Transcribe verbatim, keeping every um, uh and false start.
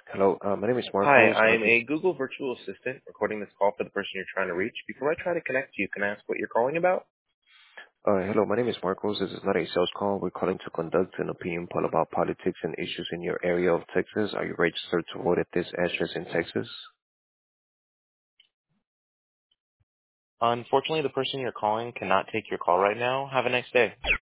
Hello, uh, my name is Hi, Marcos. I I'm just, a Google virtual assistant recording this call for the person you're trying to reach. Before I try to connect you, can I ask what you're calling about? uh, hello, my name is Marcos. This is not a sales call. We're calling to conduct an opinion poll about politics and issues in your area of Texas. Are you registered to vote at this address in Texas? Unfortunately, the person you're calling cannot take your call right now. Have a nice day.